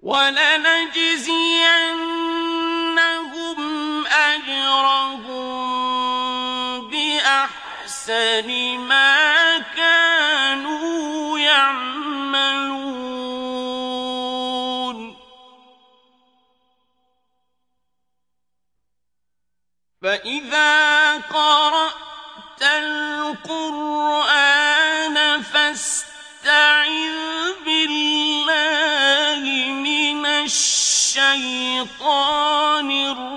وَلَنَجْزِيَنَّهُمْ أَجْرَهُم بِأَحْسَنِ مَا كَانُوا يَعْمَلُونَ فَإِذَا قَرَأْتَ الْقُرْآنَ فَاسْتَعِذْ بِاللَّهِ مِنَ الشَّيْطَانِ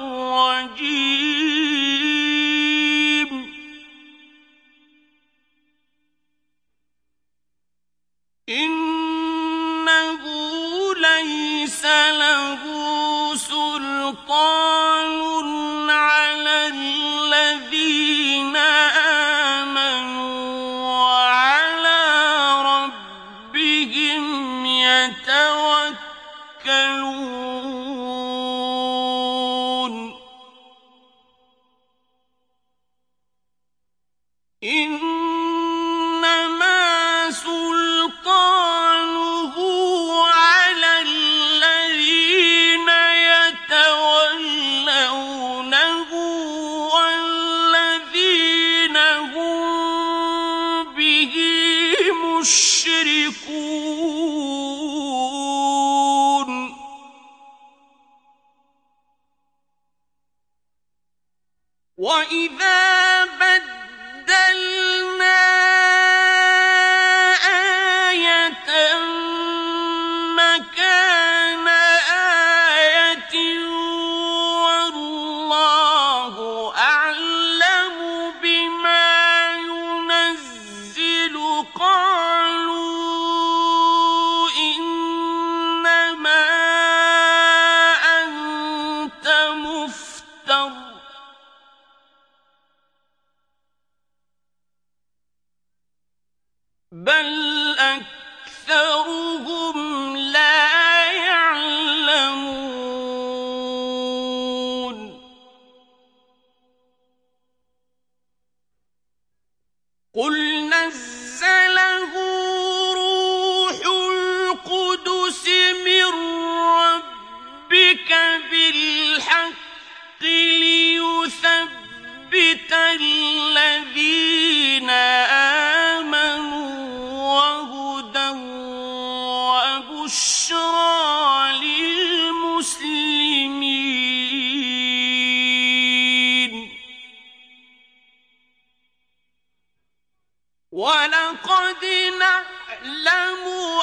الرَّجِيمِ إِنَّهُ لَيْسَ لَهُ سُلْطَانٌ عَلَى الَّذِينَ آمَنُوا وَعَلَىٰ رَبِّهِمْ يَتَوَكَّلُونَ إِنَّمَا سُلْطَانُهُ عَلَى الَّذِينَ يَتَوَلَّوْنَهُ وَالَّذِينَ هُم بِهِ مُشْرِكُونَ وَإِذَا بَدَّلْنَا آيَةً مَّكَانَ آيَةٍ وَاللَّهُ أَعْلَمُ بِمَا يُنَزِّلُ قَالُوا إِنَّمَا أَنتَ مُفْتَرٍ بَلْ أَكْثَرُهُمْ لَا يَعْلَمُونَ قُلْ نَزَّلَهُ رُوحُ الْقُدُسِ مِن رَّبِّكَ بِالْحَقِّ لِيُثَبِّتَ الَّذِينَ آمَنُوا وَهُدًى وَبُشْرَىٰ لِلْمُسْلِمِينَ وَلَقَدْ نَعْلَمُ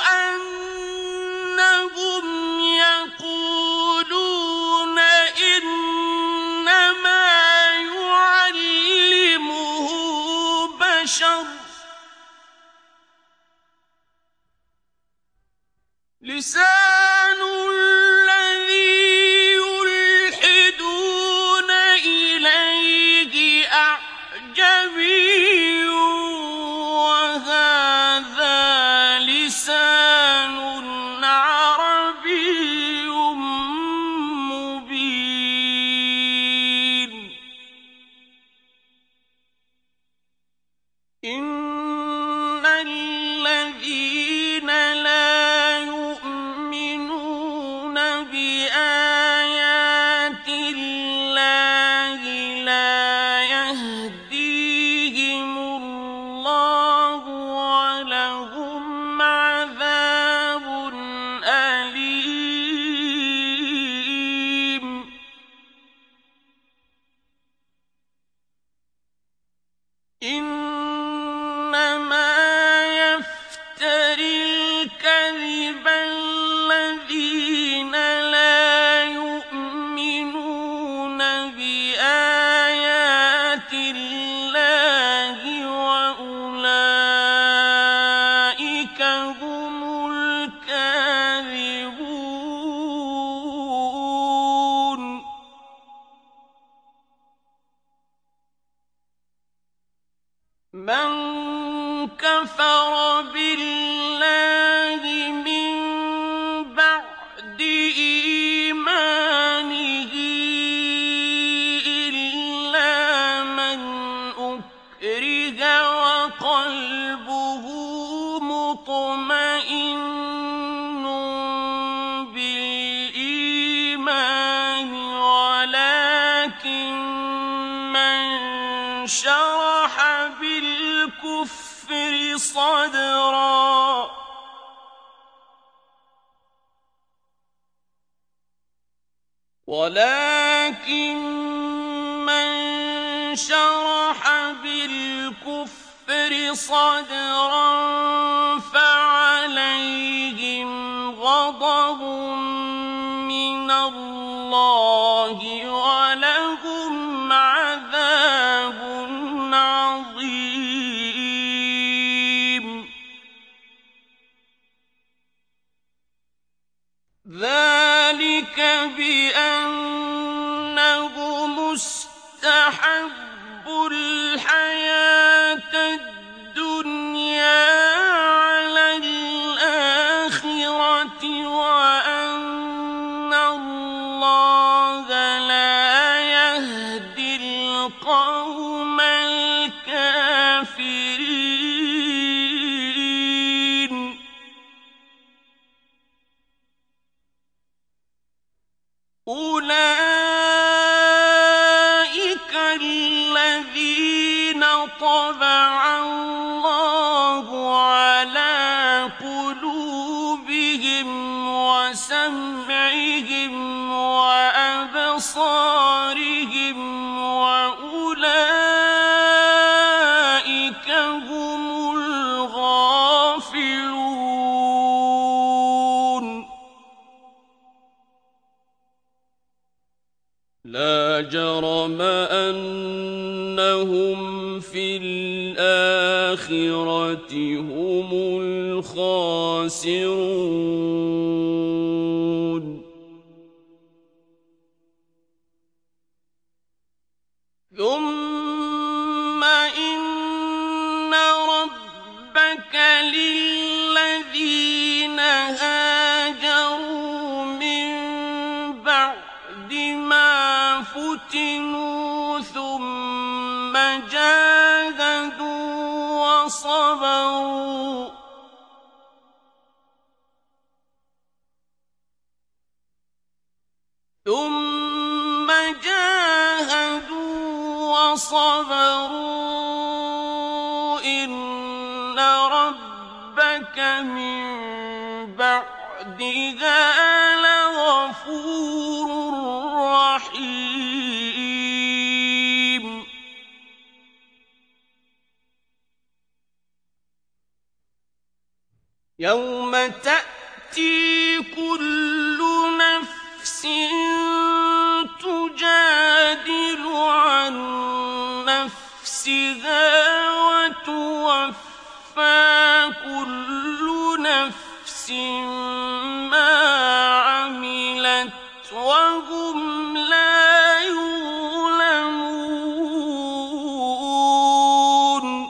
أَنَّهُمْ يَقُولُونَ إِنَّمَا يُعَلِّمُهُ بَشَرٌ لِّسَانُ الَّذِي يُلْحِدُونَ إِلَيْهِ أَعْجَمِيٌّ وَهَٰذَا لِسَانٌ عَرَبِيٌّ مُّبِينٌ إِنَّ الَّذِينَ لَا يُؤْمِنُونَ بِآيَاتِ اللَّهِ لَا يَهْدِيهِمُ اللَّهُ وَلَهُمْ عَذَابٌ أَلِيمٌ إِنَّمَا يَفْتَرِي الْكَذِبَ الَّذِينَ لَا يُؤْمِنُونَ بِآيَاتِ اللَّهِ وَأُولَٰئِكَ هُمُ الْكَاذِبُونَ مَن كَفَرَ بِاللَّهِ مِن بَعْدِ إِيمَانِهِ إِلَّا مَنْ أُكْرِهَ وَقَلْبُهُ مُطْمَئِنٌّ بِالْإِيمَانِ من شرح بالكفر صدرا ولكن من شرح بالكفر صدرا فعليهم غضب من الله ولهم عذاب عظيم ذلك بأنه مستحب الحياة الدنيا على الآخرة وأن الله لا يهدي القوم الكافرين أولئك الذين طبع الله على قلوبهم وسمعهم وأبصارهم وأولئك هم الغافلون لا جرم أنهم في الآخرة هم الخاسرون ثم إن ربك للذين هاجروا من بعد ما فتنوا ثم جاهدوا وصبروا ثم جاهدوا وصبروا إن ربك من بعدها لغفور رحيم يوم تأتي كل نفس تجادل عن نفسها وتوفى كل نفس ما عملت وهم لا يظلمون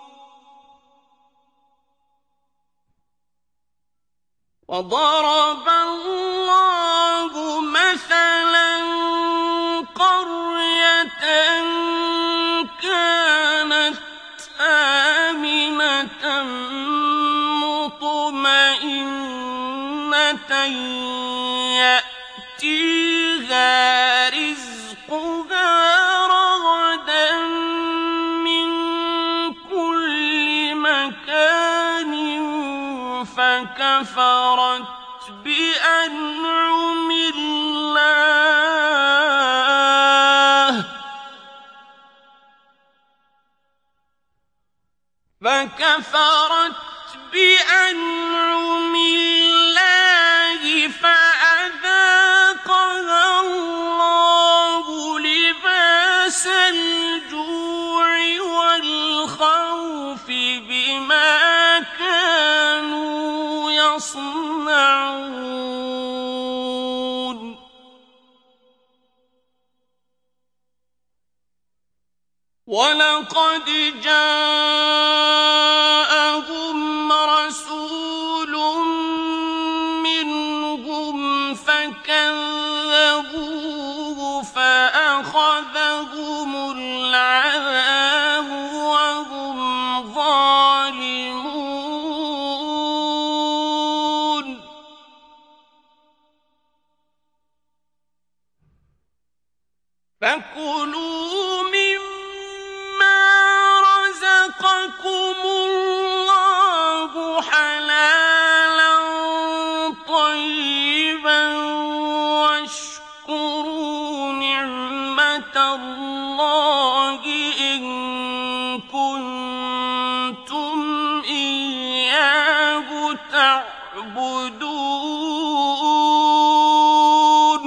وضرب الله مثلا قرية كانت آمنة مطمئنة يأتيها رزقها رغدا من كل مكان فكفرت بأنعم الله فكفرت بأنعم الله فأذاقها الله لباس الجوع والخوف بما كانوا يصنعون ولقد جاءهم رسول منهم فكذبوه فأخذهم العذاب وهم ظالمون فكيف فكلوا مما رزقكم الله حلالا طيبا واشكروا نعمة الله إن كنتم إياه تعبدون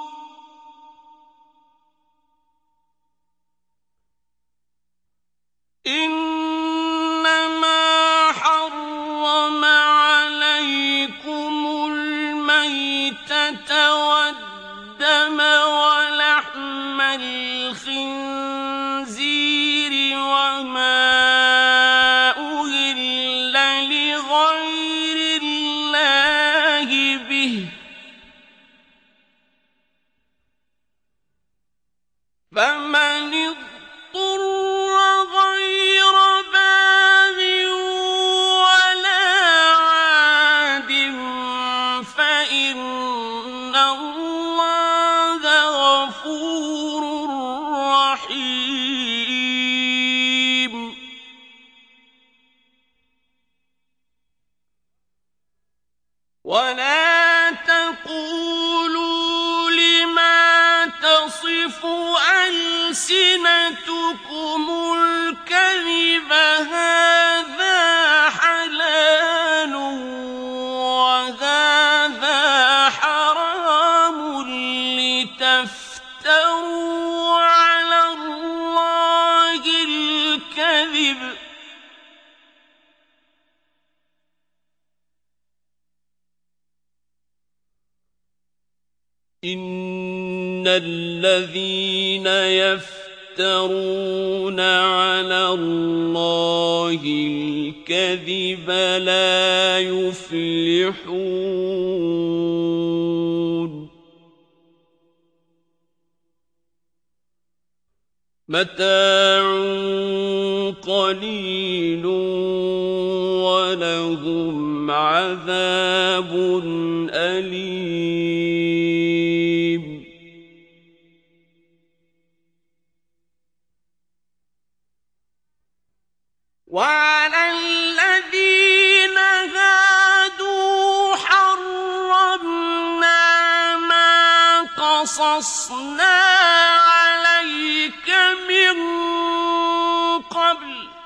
إنما حرم عليكم الميتة والدم ولحم الخنزير وما أهل لغير الله به فمن اضطر غير باغ ولا عاد فإن الله غفور رحيم ولا تقولوا لما تصف ألسنتكم الكذب هذا حلال وهذا حرام لتفتروا على الله الكذب إن الذين يفترون على الله الكذب لا يفلحون متاع قليل ولهم عذاب أليم وعلى الذين هادوا حرمنا ما قصصنا عليك من قبل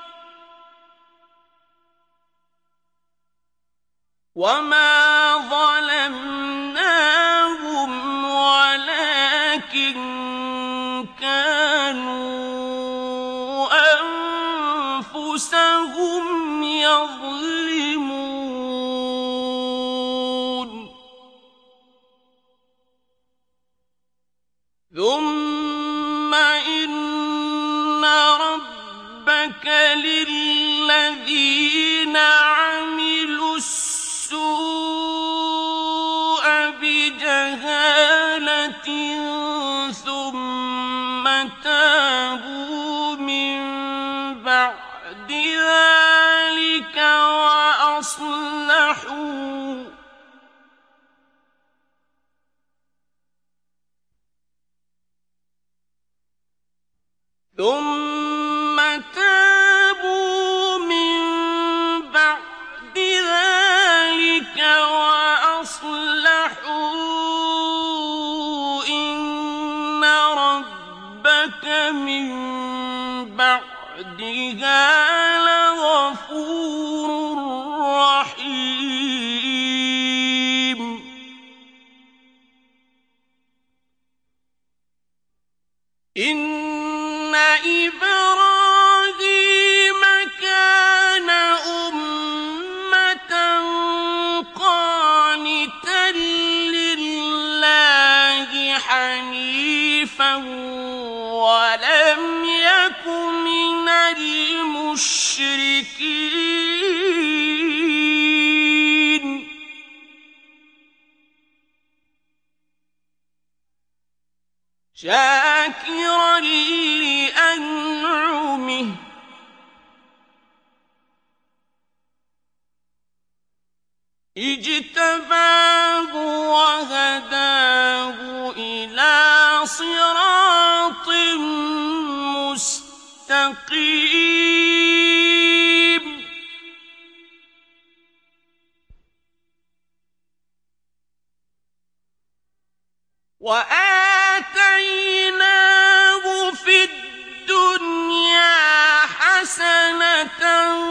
وما ظلمناهم ولكن كانوا أنفسهم يظلمون ثم إن ربك للذين عملوا السوء بجهالة ثم تابوا من بعد ذلك وأصلحوا ثم تابوا من بعد ذلك وأصلحوا إن ربك من بعدها لغفور رحيم إن إبراهيم كان أمة قانتا لله حنيفا ولم يك من المشركين شاكرا لأنعمه اجتباه وهداه إلى صراط مستقيم وآتيناه في الدنيا حسنة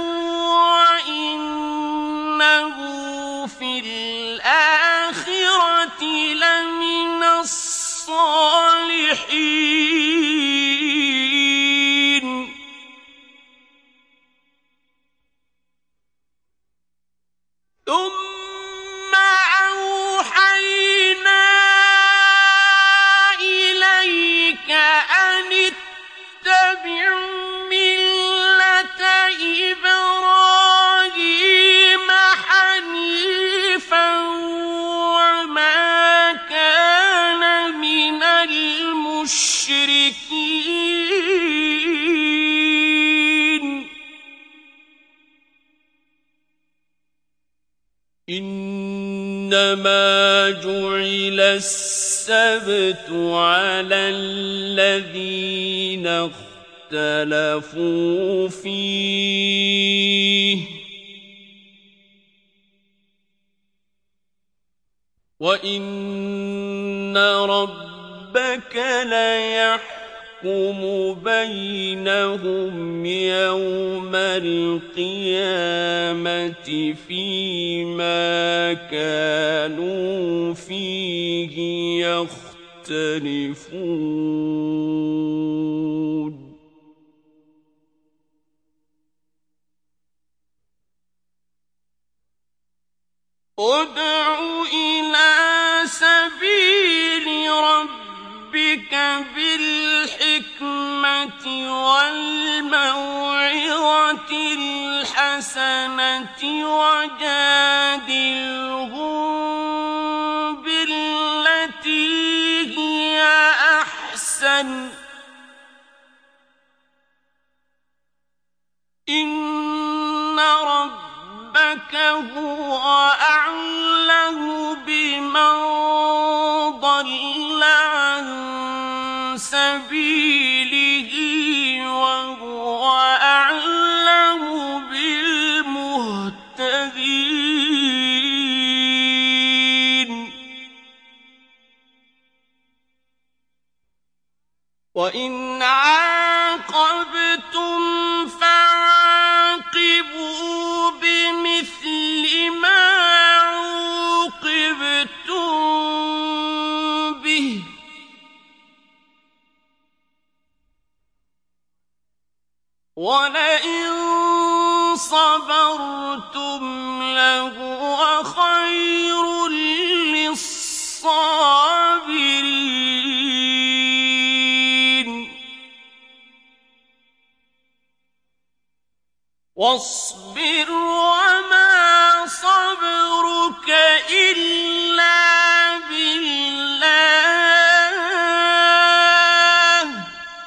وإنه في الآخرة لمن الصالحين ثم أوحينا إليك أن اتبع ملة إبراهيم حنيفا وما كان من المشركين إنما جعل السبت على الذين اختلفوا فيه وإن ربك ليحكم بينهم يوم القيامة فيما كانوا فيه يختلفون ادع إلى سبيل ربك بالحكمة والموعظة الحسنة وجادلهم بالتي هي أحسن إن ربك هو أعلم بمن ضل عن سبيله وهو أعلم بالمهتدين وإن عاقبتم فعاقبوا بمثل ما عوقبتم به ولئن صبرتم لهو خير للصابرين واصبر وما صبرك إلا بالله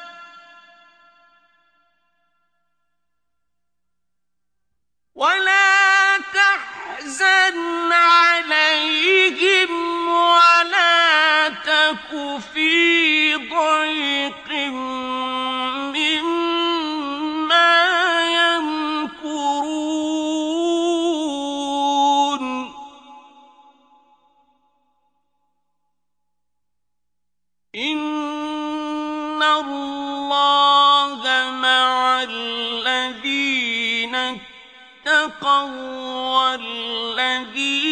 ولا تحزن عليهم ولا تك في ضيق مما يمكرون إن الله مع الذين اتقوا والذين